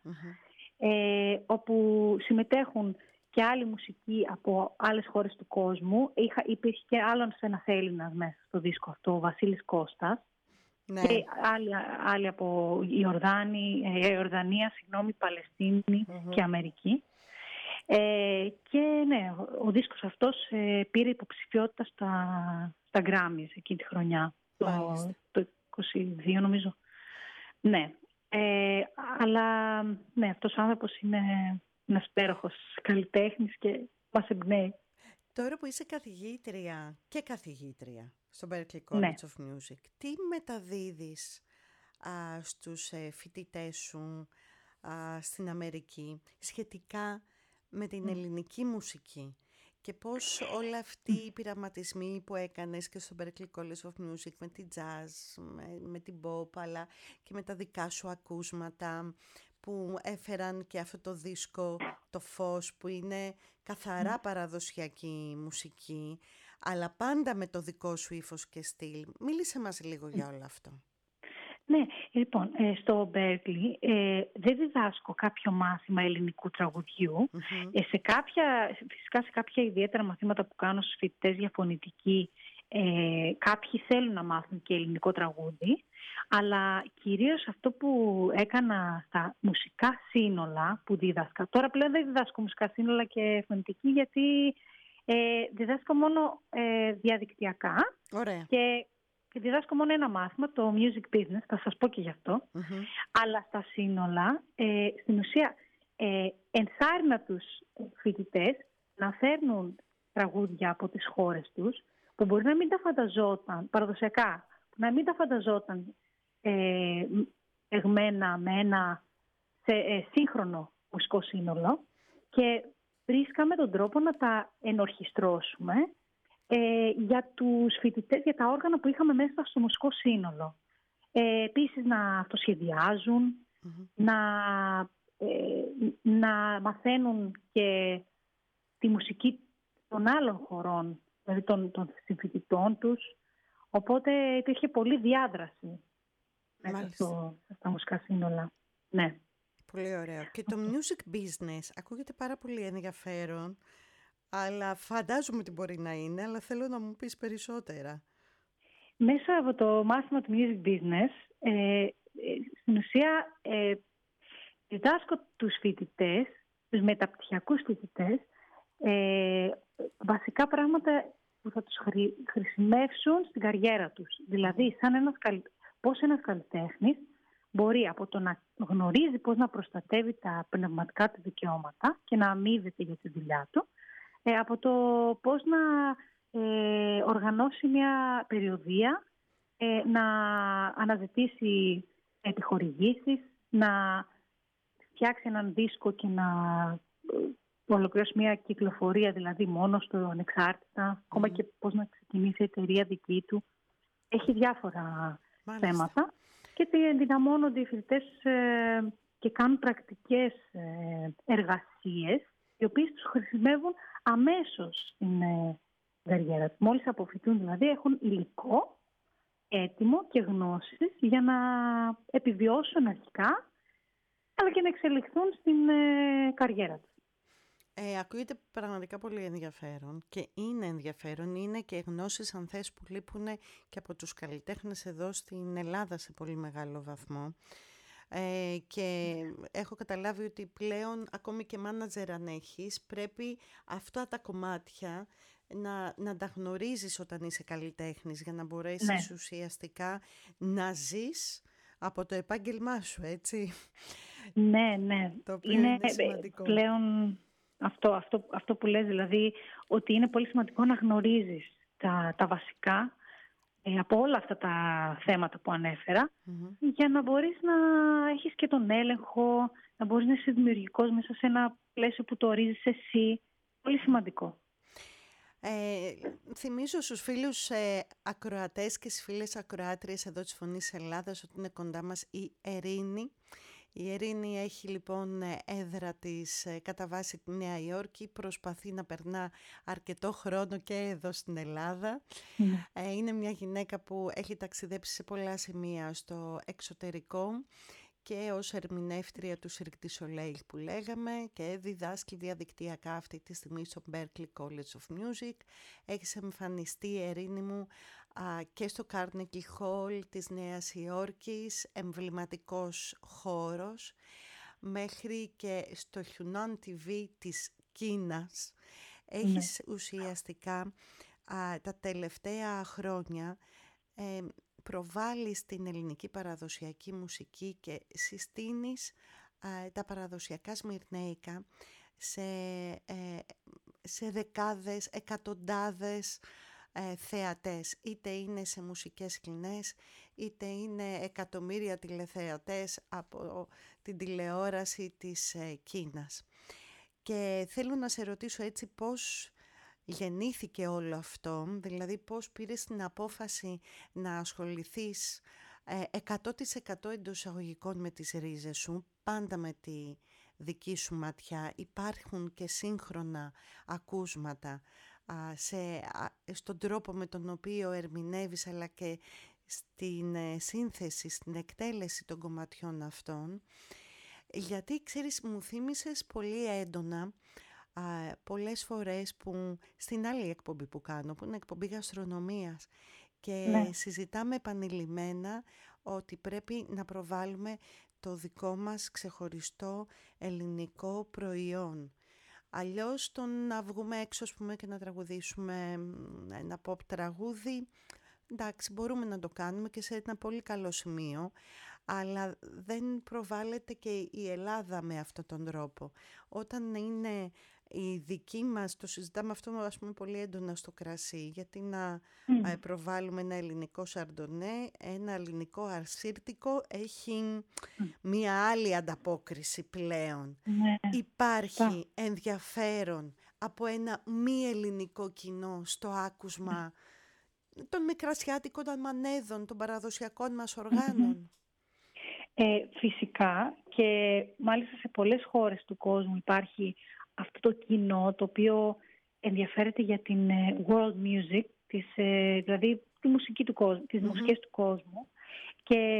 όπου συμμετέχουν και άλλοι μουσικοί από άλλες χώρες του κόσμου. Υπήρχε και άλλος ένας Έλληνας μέσα στο δίσκο αυτό, ο Βασίλης Κώστας, και άλλοι από Ιορδανία, Παλαιστίνη και Αμερική. Και ναι, ο δίσκος αυτός πήρε υποψηφιότητα στα Grammys εκείνη τη χρονιά, το 22 νομίζω. Ναι, αλλά ναι, αυτός ο άνθρωπος είναι ένας υπέροχος καλλιτέχνης και μας εμπνέει.
Τώρα που είσαι καθηγήτρια στο Berklee College of Music, τι μεταδίδεις στους φοιτητές σου στην Αμερική σχετικά με την ελληνική μουσική και πώς όλα αυτοί οι πειραματισμοί που έκανες και στο Berklee College of Music με την jazz, με την pop, αλλά και με τα δικά σου ακούσματα που έφεραν και αυτό το δίσκο, το Φως, που είναι καθαρά παραδοσιακή μουσική, αλλά πάντα με το δικό σου ύφος και στυλ. Μίλησε μας λίγο για όλο αυτό.
Ναι, λοιπόν, στο Berklee δεν διδάσκω κάποιο μάθημα ελληνικού τραγουδιού. Φυσικά σε κάποια ιδιαίτερα μαθήματα που κάνω στους φοιτητές για φωνητική, κάποιοι θέλουν να μάθουν και ελληνικό τραγούδι, αλλά κυρίως αυτό που έκανα στα μουσικά σύνολα που δίδασκα. Τώρα πλέον δεν διδάσκω μουσικά σύνολα και φωνητική, γιατί διδάσκω μόνο διαδικτυακά.
Ωραία.
Και διδάσκω μόνο ένα μάθημα, το Music Business, θα σας πω και γι' αυτό. Αλλά στα σύνολα, στην ουσία, ενθάρρυνα τους φοιτητές να φέρνουν τραγούδια από τις χώρες τους, που μπορεί να μην τα φανταζόταν, παραδοσιακά, να μην τα φανταζόταν εγμένα με ένα σύγχρονο μουσικό σύνολο, και βρίσκαμε τον τρόπο να τα ενορχιστρώσουμε για τους φοιτητές, για τα όργανα που είχαμε μέσα στο μουσικό σύνολο. Επίσης να το σχεδιάζουν, να μαθαίνουν και τη μουσική των άλλων χωρών, δηλαδή των συμφοιτητών τους. Οπότε υπήρχε πολλή διάδραση στα μουσικά σύνολα. Ναι.
Πολύ ωραίο. Και το music business ακούγεται πάρα πολύ ενδιαφέρον, αλλά φαντάζομαι ότι μπορεί να είναι, αλλά θέλω να μου πεις περισσότερα.
Μέσα από το μάθημα του music business, στην ουσία διδάσκω τους φοιτητές, τους μεταπτυχιακούς φοιτητές, βασικά πράγματα που θα τους χρησιμεύσουν στην καριέρα τους. Δηλαδή, πώς ένας καλλιτέχνης μπορεί από το να γνωρίζει πώς να προστατεύει τα πνευματικά του δικαιώματα και να αμείβεται για τη δουλειά του, από το πώς να οργανώσει μια περιοδεία, να αναζητήσει επιχορηγήσεις, να φτιάξει έναν δίσκο και να ολοκληρώσει μια κυκλοφορία, δηλαδή μόνος του, ανεξάρτητα, ακόμα και πώς να ξεκινήσει εταιρεία δική του. Έχει διάφορα θέματα και ενδυναμώνονται οι φοιτητές και κάνουν πρακτικές εργασίες, οι οποίες τους χρησιμεύουν αμέσως στην καριέρα τους. Μόλις αποφοιτούν δηλαδή έχουν υλικό έτοιμο και γνώσεις για να επιβιώσουν αρχικά, αλλά και να εξελιχθούν στην καριέρα τους.
Ακούγεται πραγματικά πολύ ενδιαφέρον και είναι ενδιαφέρον. Είναι και γνώσεις, αν θες, που λείπουν και από τους καλλιτέχνες εδώ στην Ελλάδα σε πολύ μεγάλο βαθμό. Και έχω καταλάβει ότι πλέον ακόμη και μάνατζερ αν έχεις, πρέπει αυτά τα κομμάτια να τα γνωρίζεις όταν είσαι καλλιτέχνης, για να μπορέσεις ουσιαστικά να ζεις από το επάγγελμά σου, έτσι.
Ναι.
Το οποίο είναι σημαντικό.
Πλέον αυτό που λες, δηλαδή ότι είναι πολύ σημαντικό να γνωρίζεις τα βασικά από όλα αυτά τα θέματα που ανέφερα, για να μπορείς να έχεις και τον έλεγχο, να μπορείς να είσαι δημιουργικός μέσα σε ένα πλαίσιο που το ορίζεις εσύ. Πολύ σημαντικό.
Θυμίζω στους φίλους ακροατές και στις φίλες ακροάτριες εδώ της Φωνής Ελλάδας ότι είναι κοντά μας η Ερήνη. Η Ερήνη έχει λοιπόν έδρα της κατά βάση τη Νέα Υόρκη, προσπαθεί να περνά αρκετό χρόνο και εδώ στην Ελλάδα. Είναι μια γυναίκα που έχει ταξιδέψει σε πολλά σημεία στο εξωτερικό και ως ερμηνεύτρια του Cirque du Soleil που λέγαμε, και διδάσκει διαδικτυακά αυτή τη στιγμή στο Berklee College of Music. Έχεις εμφανιστεί, Ερήνη μου, και στο Carnegie Hall της Νέας Υόρκης, εμβληματικός χώρος, μέχρι και στο Hunan TV της Κίνας. Έχεις ουσιαστικά τα τελευταία χρόνια προβάλλεις την ελληνική παραδοσιακή μουσική και συστήνεις τα παραδοσιακά σμυρνέικα σε δεκάδες, εκατοντάδες θεατές, είτε είναι σε μουσικές σκηνές, είτε είναι εκατομμύρια τηλεθεατές από την τηλεόραση της Κίνας. Και θέλω να σε ρωτήσω έτσι πώς γεννήθηκε όλο αυτό, δηλαδή πώς πήρες την απόφαση να ασχοληθείς 100% εντός εισαγωγικών με τις ρίζες σου, πάντα με τη δική σου ματιά. Υπάρχουν και σύγχρονα ακούσματα στον τρόπο με τον οποίο ερμηνεύεις, αλλά και στην σύνθεση, στην εκτέλεση των κομματιών αυτών. Γιατί, ξέρεις, μου θύμισες πολύ έντονα πολλές φορές που στην άλλη εκπομπή που κάνω, που είναι εκπομπή γαστρονομίας, και συζητάμε επανειλημμένα ότι πρέπει να προβάλλουμε το δικό μας ξεχωριστό ελληνικό προϊόν. Αλλιώς το να βγούμε έξω, ας πούμε, και να τραγουδήσουμε ένα pop τραγούδι, εντάξει, μπορούμε να το κάνουμε και σε ένα πολύ καλό σημείο, αλλά δεν προβάλλεται και η Ελλάδα με αυτόν τον τρόπο. Όταν είναι η δική μας, το συζητάμε αυτό, ας πούμε, πολύ έντονα στο κρασί, γιατί να προβάλλουμε ένα ελληνικό σαρντονέ, ένα ελληνικό αρσίρτικο, έχει μία άλλη ανταπόκριση πλέον. Υπάρχει ενδιαφέρον από ένα μη ελληνικό κοινό στο άκουσμα των μικρασιάτικων μανέδων, των παραδοσιακών μας οργάνων.
Φυσικά, και μάλιστα σε πολλές χώρες του κόσμου υπάρχει αυτό το κοινό το οποίο ενδιαφέρεται για την world music, δηλαδή τη μουσική του κόσμου, τις μουσικές του κόσμου, και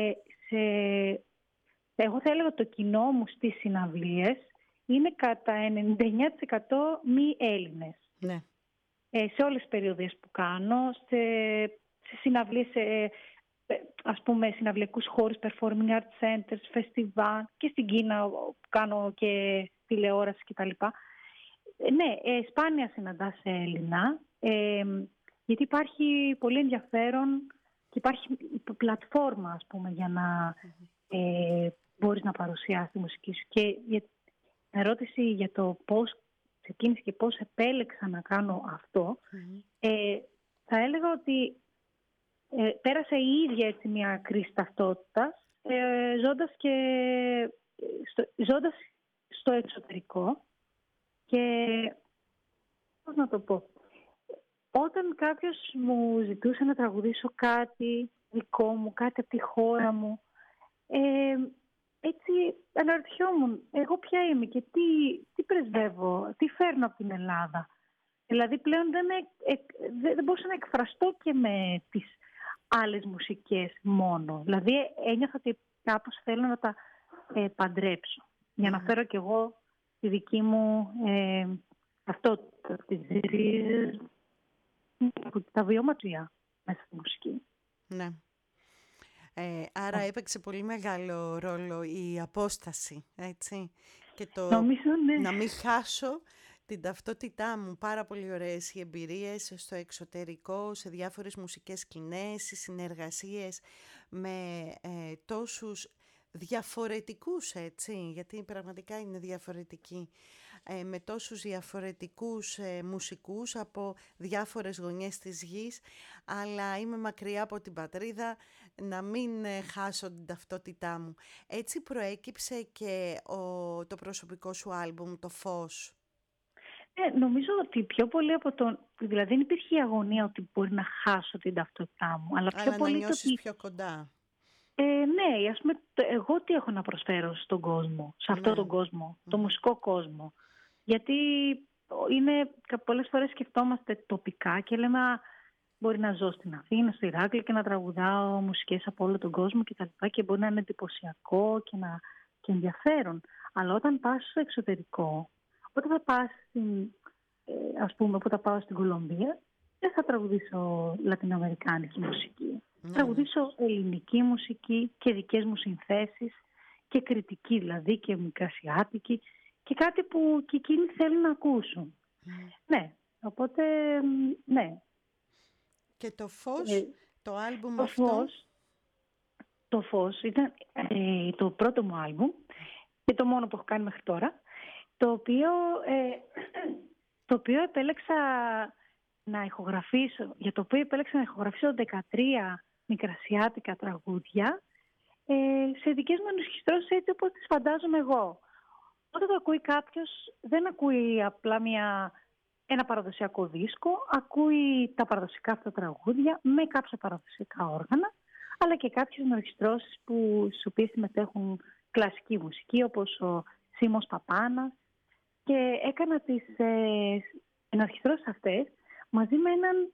εγώ θα έλεγα το κοινό μου στις συναυλίες είναι κατά 99% μη Έλληνες.
Ναι.
Σε όλες τις περιοδίες που κάνω, σε συναυλίες, ας πούμε, συναυλιακούς χώρους, performing arts centers, φεστιβάλ και στην Κίνα που κάνω και τηλεόραση κτλ. Ναι, σπάνια συναντάς Έλληνα, γιατί υπάρχει πολύ ενδιαφέρον και υπάρχει πλατφόρμα, ας πούμε, για να μπορείς να παρουσιάσεις τη μουσική σου. Και η ερώτηση για το πώς ξεκίνησε και πώς επέλεξα να κάνω αυτό, θα έλεγα ότι πέρασα η ίδια έτσι μια κρίση ταυτότητας, ζώντας στο εξωτερικό και πώς να το πω. Όταν κάποιος μου ζητούσε να τραγουδήσω κάτι δικό μου, κάτι από τη χώρα μου, έτσι αναρωτιόμουν εγώ ποια είμαι και τι πρεσβεύω, τι φέρνω από την Ελλάδα. Δηλαδή πλέον δεν μπορούσα να εκφραστώ και με τις άλλες μουσικές μόνο. Δηλαδή ένιωθα ότι κάπως θέλω να τα παντρέψω για να φέρω κι εγώ τη δική μου ταυτότητα, τις ρίζες, τα βιώματια μέσα στη μουσική.
Ναι. Άρα έπαιξε πολύ μεγάλο ρόλο η απόσταση, έτσι. Και
νομίζω, ναι.
Να μην χάσω την ταυτότητά μου. Πάρα πολύ ωραίες οι εμπειρίες στο εξωτερικό, σε διάφορες μουσικές σκηνές, οι συνεργασίες με τόσους διαφορετικούς, έτσι, γιατί πραγματικά είναι διαφορετικοί, με τόσους διαφορετικούς μουσικούς από διάφορες γωνιές της γης, αλλά είμαι μακριά από την πατρίδα, να μην χάσω την ταυτότητά μου. Έτσι προέκυψε και το προσωπικό σου άλμπουμ, το Φως.
Νομίζω ότι πιο πολύ από δηλαδή δεν υπήρχε η αγωνία ότι μπορεί να χάσω την ταυτότητά μου, αλλά πιο πολύ
να νιώσεις πιο κοντά.
Ναι, ας πούμε, εγώ τι έχω να προσφέρω στον κόσμο, σε αυτόν τον κόσμο, το μουσικό κόσμο. Γιατί πολλές φορές σκεφτόμαστε τοπικά και λέμε μπορεί να ζω στην Αθήνα, στο Ηράκλειο και να τραγουδάω μουσικές από όλο τον κόσμο και μπορεί να είναι εντυπωσιακό και ενδιαφέρον. Αλλά όταν πας στο εξωτερικό, όταν θα πας ας πούμε, όταν πάω στην Κολομβία, δεν θα τραγουδήσω λατινοαμερικάνικη μουσική. Θα τραγουδήσω ελληνική μουσική και δικές μου συνθέσεις και κριτική δηλαδή και μικρασιάτικη και κάτι που και εκείνοι θέλουν να ακούσουν. Ναι, οπότε ναι.
Και το Φως, το άλμπουμ αυτό?
Το Φως ήταν το πρώτο μου άλμπουμ και το μόνο που έχω κάνει μέχρι τώρα, το οποίο επέλεξα να ηχογραφήσω, 13 μικρασιάτικα τραγούδια σε δικές μου ενορχιστρώσεις έτσι όπως τις φαντάζομαι εγώ. Όταν το ακούει κάποιος, δεν ακούει απλά ένα παραδοσιακό δίσκο, ακούει τα παραδοσιακά αυτά τραγούδια με κάποια παραδοσιακά όργανα, αλλά και κάποιες ενορχιστρώσεις στις οποίες συμμετέχουν κλασική μουσική, όπως ο Σίμος Παπάνας, και έκανα τις ενορχιστρώσεις αυτές μαζί με έναν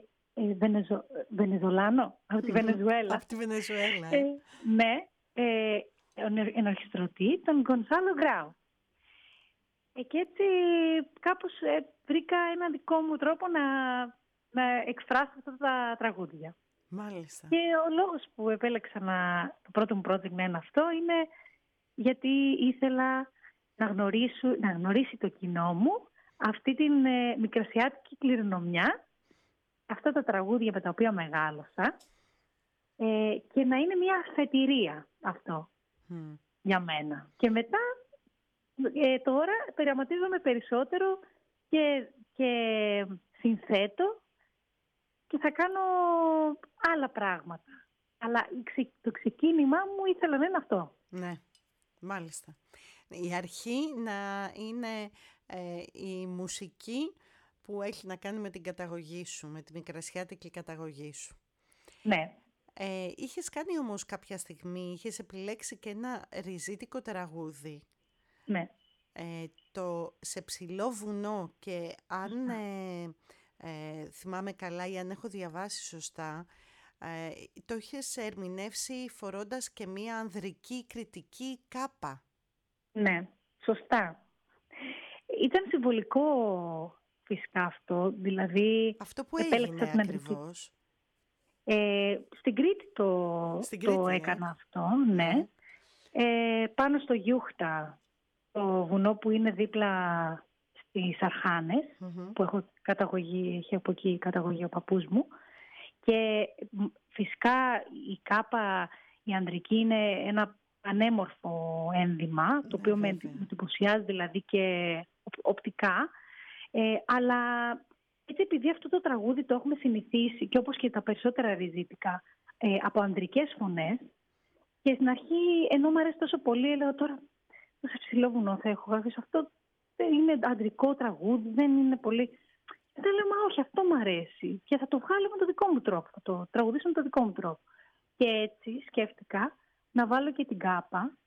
Βενεζολάνο από τη Βενεζουέλα.
Από τη Βενεζουέλα.
Ναι, ενορχιστρωτή, τον Γκονσάλο Γκράου. Και έτσι κάπως βρήκα ένα δικό μου τρόπο να εκφράσω αυτά τα τραγούδια.
Μάλιστα.
Και ο λόγος που επέλεξα το πρώτο μου project να είναι αυτό είναι γιατί ήθελα να γνωρίσει το κοινό μου αυτή την μικρασιάτικη κληρονομιά, αυτά τα τραγούδια με τα οποία μεγάλωσα, και να είναι μια αφετηρία αυτό για μένα. Και μετά τώρα πειραματίζομαι περισσότερο και συνθέτω και θα κάνω άλλα πράγματα. Αλλά το ξεκίνημά μου ήθελα να είναι αυτό.
Ναι, μάλιστα. Η αρχή να είναι η μουσική που έχει να κάνει με την καταγωγή σου, με τη μικρασιάτικη καταγωγή σου.
Ναι.
Είχες κάνει όμως κάποια στιγμή, είχες επιλέξει και ένα ριζίτικο τραγούδι.
Ναι.
Το «Σε ψηλό βουνό», και αν θυμάμαι καλά ή αν έχω διαβάσει σωστά, Το είχες ερμηνεύσει φορώντας και μία ανδρική κριτική κάπα.
Ναι, σωστά. Ήταν συμβολικό φυσικά αυτό, δηλαδή...
Αυτό που έγινε ακριβώς.
Στην Κρήτη το έκανα αυτό, ναι. Πάνω στο Γιούχτα, το βουνό που είναι δίπλα στις Αρχάνες, που έχει από εκεί καταγωγή ο παππούς μου. Και φυσικά η κάπα, η ανδρική, είναι ένα πανέμορφο ένδυμα, το οποίο με εντυπωσιάζει δηλαδή και οπτικά. Αλλά έτσι, επειδή αυτό το τραγούδι το έχουμε συνηθίσει, και όπως και τα περισσότερα ριζίτικα, από ανδρικές φωνές, και στην αρχή, ενώ μου αρέσει τόσο πολύ, έλεγα τώρα σε ψηλό βουνό θα έχω γραφεί, αυτό δεν είναι αντρικό τραγούδι, δεν είναι πολύ... Δεν λέω, μα όχι, αυτό μου αρέσει και θα το βγάλω με το δικό μου τρόπο, θα το τραγουδήσω με το δικό μου τρόπο. Και έτσι σκέφτηκα να βάλω και την κάπα,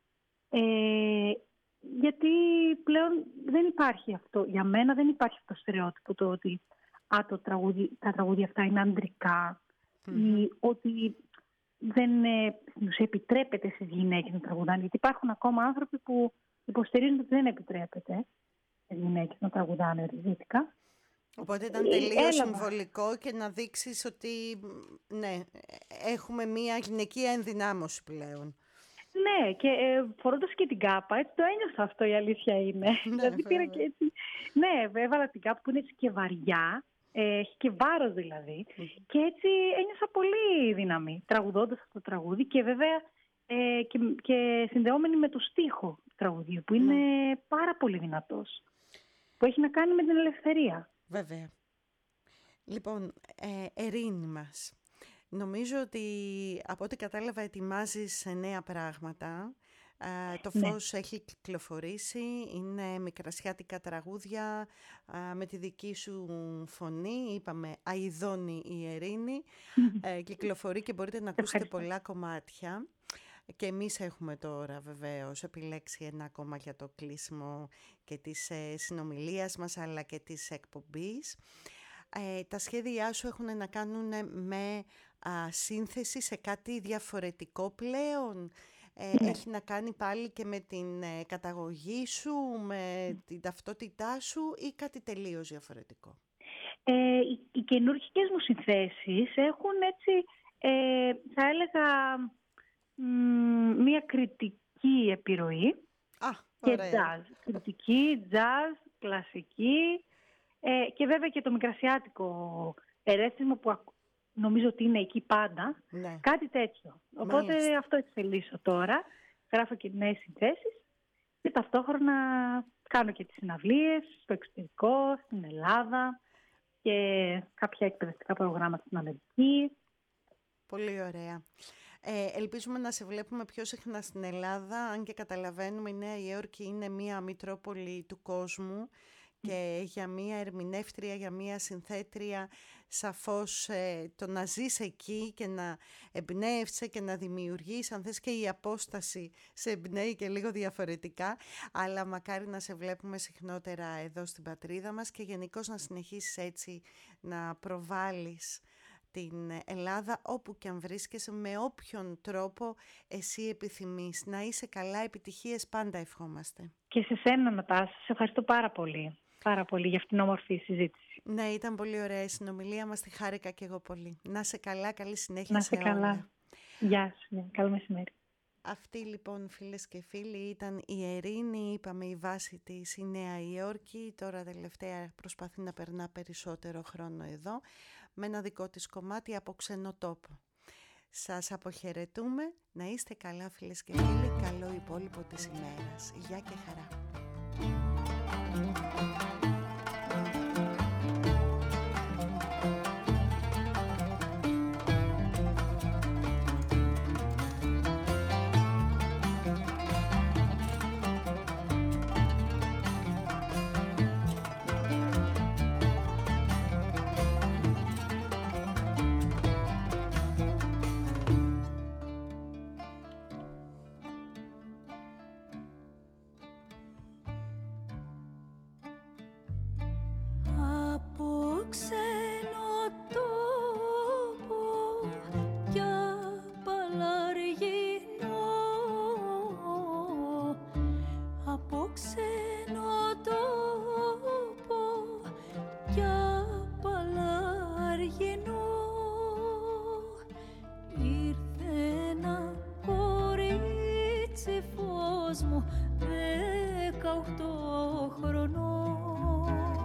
γιατί πλέον δεν υπάρχει αυτό, για μένα δεν υπάρχει αυτό το στερεότυπο, το ότι τα τραγούδια αυτά είναι ανδρικά ή ότι δεν επιτρέπεται στις γυναίκες να τραγουδάνε, γιατί υπάρχουν ακόμα άνθρωποι που υποστηρίζουν ότι δεν επιτρέπεται στις γυναίκες να τραγουδάνε ριζίτικα.
Οπότε ήταν τελείως συμβολικό και να δείξεις ότι ναι, έχουμε μια γυναικεία ενδυνάμωση πλέον.
Ναι, και φορώντας και την κάπα, έτσι το ένιωσα αυτό, η αλήθεια είναι. Δηλαδή πήρα και έτσι. Ναι, έβαλα την κάπα που είναι έτσι και βαριά, έχει και βάρος δηλαδή. Και έτσι ένιωσα πολύ δύναμη τραγουδώντας αυτό το τραγούδι και βέβαια και συνδεόμενη με το στίχο του τραγουδιού, που είναι πάρα πολύ δυνατός, που έχει να κάνει με την ελευθερία.
Βέβαια. Λοιπόν, Ερήνη μας, νομίζω ότι από ό,τι κατάλαβα ετοιμάζεις νέα πράγματα. Το φως έχει κυκλοφορήσει, είναι μικρασιάτικα τραγούδια με τη δική σου φωνή, είπαμε αηδώνει η Ερήνη, κυκλοφορεί και μπορείτε να ακούσετε πολλά κομμάτια. Και εμείς έχουμε τώρα βεβαίως επιλέξει ένα ακόμα για το κλείσιμο και της συνομιλίας μας, αλλά και της εκπομπής. Τα σχέδιά σου έχουν να κάνουν με σύνθεση σε κάτι διαφορετικό πλέον. Έχει να κάνει πάλι και με την καταγωγή σου, με την ταυτότητά σου ή κάτι τελείως διαφορετικό?
Οι καινούργιες μου συνθέσεις έχουν έτσι, θα έλεγα, μία κριτική επιρροή και jazz. Κριτική, jazz, κλασική και βέβαια και το μικρασιάτικο ερέθισμα που νομίζω ότι είναι εκεί πάντα. Ναι. Κάτι τέτοιο. Οπότε αυτό εξελίσσω τώρα. Γράφω και νέες συνθέσεις και ταυτόχρονα κάνω και τις συναυλίες στο εξωτερικό, στην Ελλάδα και κάποια εκπαιδευτικά προγράμματα στην Αμερική.
Πολύ ωραία. Ελπίζουμε να σε βλέπουμε πιο συχνά στην Ελλάδα, αν και καταλαβαίνουμε η Νέα Υόρκη είναι μία μητρόπολη του κόσμου και για μία ερμηνεύτρια, για μία συνθέτρια, σαφώς το να ζεις εκεί και να εμπνέεσαι και να δημιουργείς, αν θες και η απόσταση σε εμπνέει και λίγο διαφορετικά, αλλά μακάρι να σε βλέπουμε συχνότερα εδώ στην πατρίδα μας και γενικώς να συνεχίσεις έτσι να προβάλλεις την Ελλάδα όπου και αν βρίσκεσαι, με όποιον τρόπο εσύ επιθυμείς. Να είσαι καλά, επιτυχίες πάντα ευχόμαστε.
Και σε σένα, Νατάσα, σε ευχαριστώ πάρα πολύ. Πάρα πολύ για αυτήν την όμορφη συζήτηση.
Ναι, ήταν πολύ ωραία η συνομιλία μας, τη χάρηκα και εγώ πολύ. Να σε καλά, καλή συνέχεια.
Να σε καλά. Γεια σου, καλό μεσημέρι.
Αυτή λοιπόν, φίλες και φίλοι, ήταν η Ερήνη, είπαμε η βάση της η Νέα Υόρκη, τώρα τελευταία προσπαθεί να περνά περισσότερο χρόνο εδώ, με ένα δικό της κομμάτι από ξένο τόπο. Σας αποχαιρετούμε, να είστε καλά φίλες και φίλοι, καλό υπόλοιπο της ημέρας. Γεια και χαρά.
κόσμου 18 χρονών.